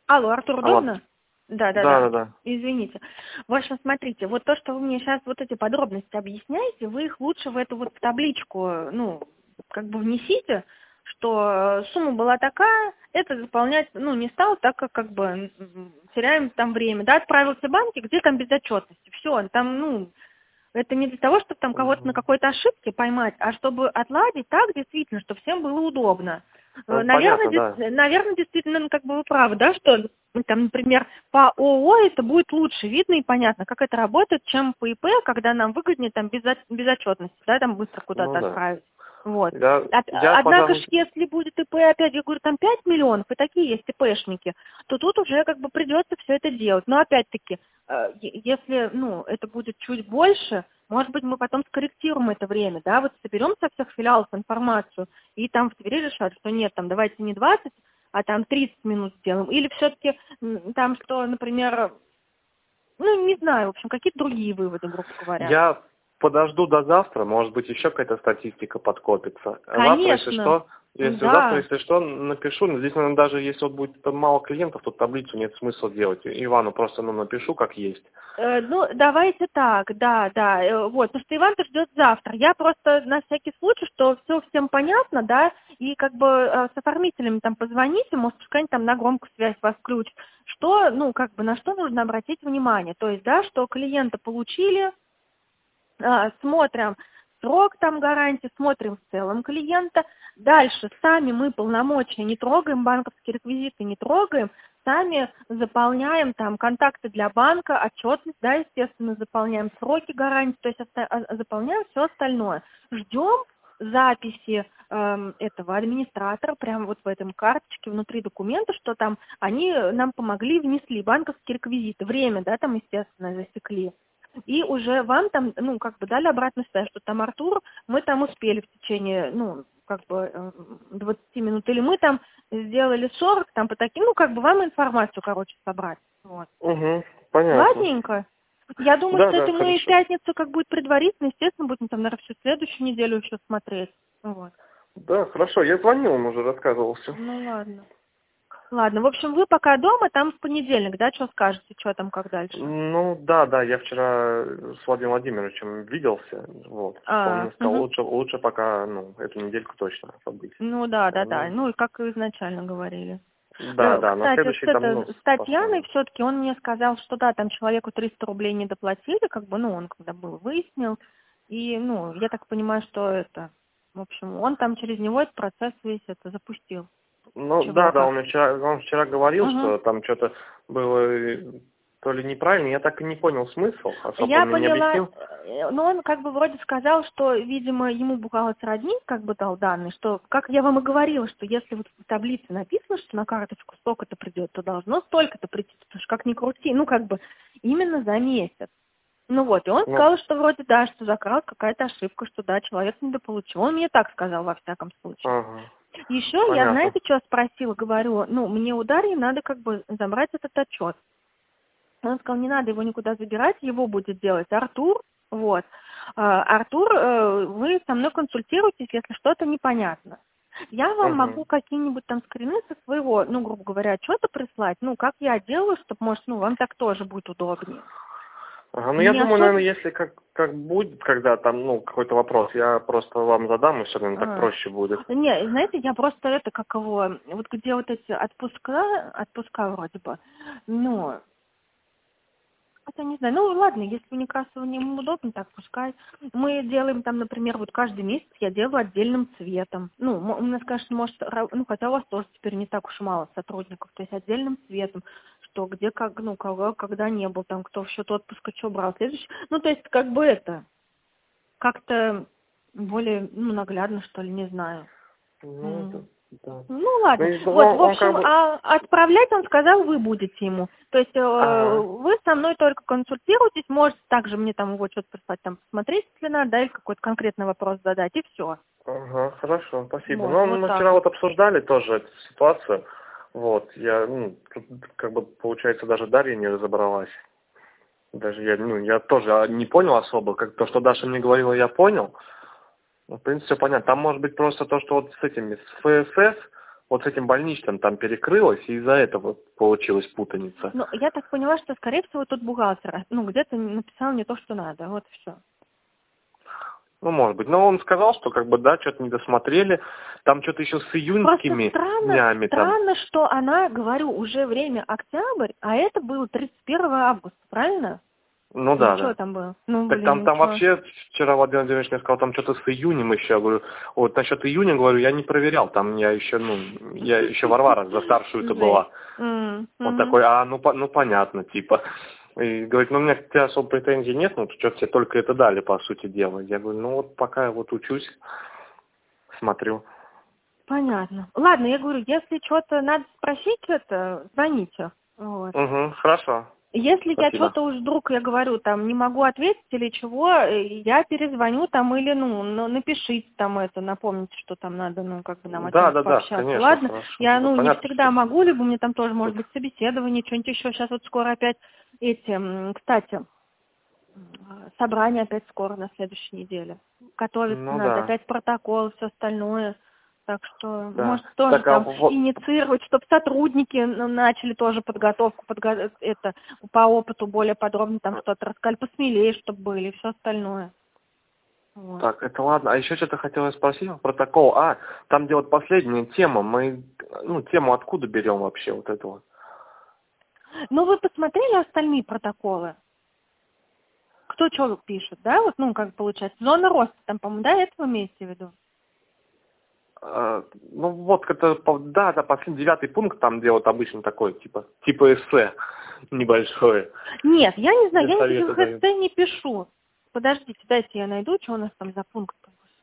Алло, Артур, Алло. удобно? Да, да, Да, да. да, да. Извините. В общем, смотрите, вот то, что вы мне сейчас вот эти подробности объясняете, вы их лучше в эту вот табличку, ну, как бы внесите, что сумма была такая, это заполнять, ну, не стал, так как бы теряем там время. Да, отправился в банки, где там безотчетности. Все, там, ну, это не для того, чтобы там кого-то на Мгм. какой-то ошибке поймать, а чтобы отладить так действительно, чтобы всем было удобно. Понятно, да. Наверное, действительно, ну, как бы вы правы, да, что там, например, по ООО это будет лучше видно и понятно, как это работает, чем по ИП, когда нам выгоднее там без отчетности, да, там быстро Ну куда-то да. отправить. Вот. Я, Однако ж, пожалуй, если будет ИП, опять, я говорю, там 5 миллионов, и такие есть ИПшники, то тут уже как бы придется все это делать. Но опять-таки, если, ну, это будет чуть больше, может быть, мы потом скорректируем это время, да, вот соберем со всех филиалов информацию, и там в Твери решат, что нет, там давайте не 20, а там 30 минут сделаем. Или все-таки там что, например, ну, не знаю, в общем, какие-то другие выводы, грубо говоря. я подожду до завтра, может быть, еще какая-то статистика подкопится. А завтра, Конечно, завтра, да. если что, напишу. Но здесь, наверное, даже если вот будет там мало клиентов, то таблицу нет смысла делать. Ивану просто, ну, напишу, как есть. Ну, давайте так, да, да, вот, потому что Иван-то ждет завтра. Я просто на всякий случай, что все всем понятно, да, и как бы с оформителями там позвоните, может, пускай они там на громкую связь вас включат, что, ну, как бы на что нужно обратить внимание. То есть, да, что клиента получили, смотрим срок там гарантии, смотрим в целом клиента. Дальше сами мы полномочия не трогаем, банковские реквизиты не трогаем, сами заполняем там контакты для банка, отчетность, да, естественно, заполняем сроки гарантии, то есть заполняем все остальное. Ждем записи этого администратора прямо вот в этом карточке внутри документа, что там они нам помогли, внесли банковские реквизиты, время, да, там, естественно, засекли. И уже вам там, ну, как бы дали обратную связь, что там Артур, мы там успели в течение, ну, как бы 20 минут, или мы там сделали 40, там по таким, ну, как бы вам информацию, короче, собрать. Вот. Угу, понятно. Ладненько. Я думаю, Да, что да, это мы в хорошо. пятницу как будет предварительно, естественно, будем там, наверное, всю следующую неделю еще смотреть. Вот. Да, хорошо. Я звонил, он уже рассказывал все. Ну, ладно. Ладно, в общем, вы пока дома, там в понедельник, да, что скажете, что там, как дальше? Ну да, да, я вчера с Владимиром Владимировичем виделся, вот. Он мне сказал, Угу. лучше пока, ну, эту недельку точно побыть. Ну да, да, да. Ну, Ну и как и изначально говорили. да, да, на Кстати, следующий там, ну, с Татьяной посмотрим. все-таки он мне сказал, что да, там человеку 300 рублей не доплатили, как бы, ну, он когда был, выяснил. И, ну, я так понимаю, что это, в общем, он там через него этот процесс весь это запустил. Ну Чего, да, да, как. он вчера говорил, Угу. что там что-то было то ли неправильно, я так и не понял смысл, особо Я он мне не поняла, объяснил. но он как бы вроде сказал, что, видимо, ему бухгалтер админ как бы дал данные, что, как я вам и говорила, что если вот в таблице написано, что на карточку столько-то придет, то должно столько-то прийти, потому что как ни крути, ну как бы именно за месяц. Ну вот, и он Ну, сказал, что вроде да, что закрал какая-то ошибка, что да, человек недополучил. Он мне так сказал во всяком случае. ага, Еще я, понятно. знаете, что спросила, говорю, ну, мне у Дарьи надо как бы забрать этот отчет. Он сказал, не надо его никуда забирать, его будет делать Артур. Вот. Артур, вы со мной консультируетесь, если что-то непонятно. Я вам Угу. могу какие-нибудь там скрины со своего, ну, грубо говоря, отчета прислать, ну, как я делаю, чтобы, может, ну, вам так тоже будет удобнее. Ага, ну я Не думаю, особо... наверное, если как будет, когда там, ну, какой-то вопрос, я просто вам задам, и все равно так проще будет. Не, знаете, я просто это, как его, вот где вот эти отпуска вроде бы, ну, это не знаю. Ну, ладно, если у Некрасова не удобно, так пускай. Мы делаем там, например, вот каждый месяц я делаю отдельным цветом. Ну, у нас, конечно, может, ну, хотя у вас тоже теперь не так уж мало сотрудников, то есть отдельным цветом, что где, как, ну, кого, когда не был, там, кто в счет отпуска что брал, следующий. Ну, то есть, как бы это, как-то более, ну, наглядно, что ли, не знаю. Ну, это, да. Ну, Ну, ладно. Вот, в он общем, как бы... отправлять, он сказал, вы будете ему. То есть Ага, вы со мной только консультируетесь, можете также мне там его что-то прислать, там, посмотреть, если надо, да, или какой-то конкретный вопрос задать, и все. ага, хорошо, спасибо. Вот, Ну, вот мы так вчера вот. вот обсуждали тоже эту ситуацию. Вот, я, ну, тут, как бы, получается, даже Дарья не разобралась. Даже я, ну, я тоже не понял особо, как то, что Даша мне говорила, я понял. Ну, в принципе, все понятно. Там может быть просто то, что вот с этими, с ФСС, вот с этим больничным там перекрылось, и из-за этого получилась путаница. Ну, я так поняла, что, скорее всего, тут бухгалтер, ну, где-то написал не то, что надо, вот все. Ну, может быть. Но он сказал, что как бы, да, что-то не досмотрели. Там что-то еще с июньскими днями. Странно, что она, говорю, уже время октябрь, а это было 31 августа, правильно? Ну да, Что да. там было? Ну, Так блин, там вообще вчера Владимир Владимирович мне сказал, там что-то с июнем еще. Я говорю, вот насчет июня, говорю, я не проверял. Там я еще Варвара за старшую-то была. Он такой, ну понятно, типа. И говорит, ну у меня к тебе особо претензий нет, ну что тебе только это дали, по сути дела. Я говорю, ну вот пока я вот учусь, смотрю. Понятно. Ладно, я говорю, если что-то надо спросить, звоните. Вот. Угу, хорошо. Если Спасибо. я что-то уж вдруг, я говорю, там, не могу ответить или чего, я перезвоню там или, напишите там напомните, что там надо, как бы нам о чем-то пообщаться. Конечно, ладно? хорошо. Я, Ну, не понятно, всегда что... могу, либо мне там тоже может быть собеседование, что-нибудь еще. Сейчас вот скоро опять кстати, собрание опять скоро на следующей неделе. Готовиться надо, опять протокол, все остальное. Так что, может, тоже там инициировать, чтобы сотрудники начали тоже подготовку, по опыту более подробно там что-то рассказали, посмелее, чтобы были, и все остальное. Вот. Так, это ладно. А еще что-то хотела спросить, протокол. Там где вот последняя тема, мы, тему откуда берем вообще вот эту вот? Ну, вы посмотрели остальные протоколы? Кто что пишет, да? Вот, как получается, зона роста, там, по-моему, да, этого имеете в виду? Это последний 9 пункт, там где вот обычно такой, типа эссе небольшое. Нет, я не знаю, я в эссе не пишу. Подождите, дайте я найду, что у нас там за пункт.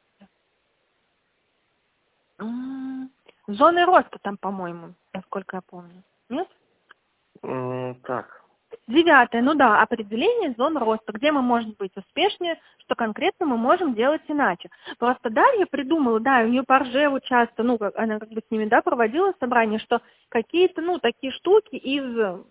Зоны роста там, по-моему, насколько я помню. Нет? Так. 9, определение зон роста, где мы можем быть успешнее, что конкретно мы можем делать иначе. Просто Дарья придумала, у нее по Ржеву часто, она как бы с ними, проводила собрание, что какие-то, такие штуки из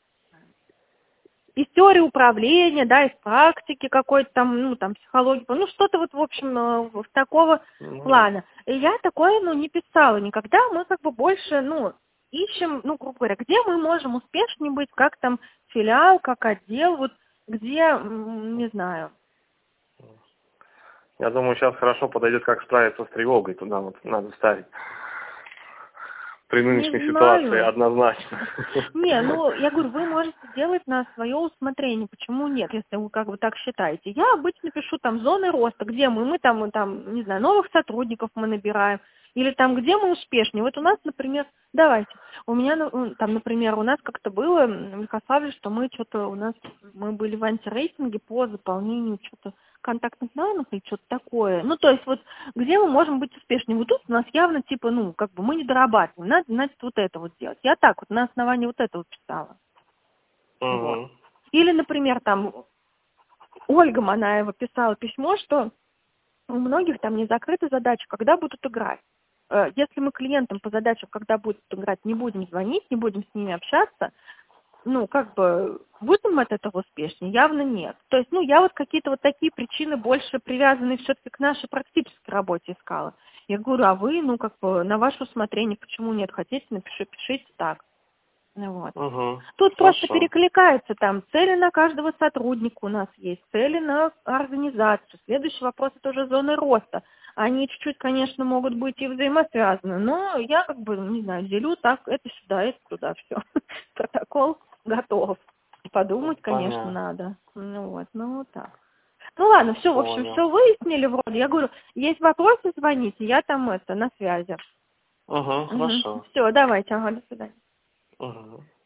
теории управления, из практики какой-то там, психологии, что-то вот, в общем, такого плана. И я такое, не писала никогда, мы как бы больше, ищем, грубо говоря, где мы можем успешнее быть, как там филиал, как отдел, вот где, не знаю. Я думаю, сейчас хорошо подойдет, как справиться с тревогой, туда вот надо ставить. При нынешней ситуации однозначно. Я говорю, вы можете делать на свое усмотрение, почему нет, если вы как бы так считаете. Я обычно пишу там зоны роста, где мы там, не знаю, новых сотрудников мы набираем, или там, где мы успешнее. Вот у нас, например, у меня там, например, у нас как-то было в Ярославле, что мы были в антирейтинге по заполнению что-то контактных данных или что-то такое. То есть вот где мы можем быть успешнее. Вот тут у нас явно как бы мы не дорабатываем. Надо, значит, вот это вот делать. Я так вот на основании вот этого писала. Вот. Или, например, там Ольга Манаева писала письмо, что у многих там не закрыта задача, когда будут играть. Если мы клиентам по задачам, когда будут играть, не будем звонить, не будем с ними общаться, как бы, будем мы от этого успешнее? Явно нет. То есть, я вот какие-то вот такие причины больше привязанные все-таки к нашей практической работе искала. Я говорю, а вы, как бы, на ваше усмотрение, почему нет? Хотите, пишите так. Вот. Тут просто перекликаются там цели на каждого сотрудника у нас есть, цели на организацию. Следующий вопрос – это уже зоны роста. Они чуть-чуть, конечно, могут быть и взаимосвязаны, но я как бы, не знаю, делю так, это сюда, это туда, все. Протокол готов. Подумать, конечно, надо. Вот так. Ладно, все, в общем, все выяснили вроде. Я говорю, есть вопросы, звоните, я там на связи. Хорошо. Все, давайте, до свидания.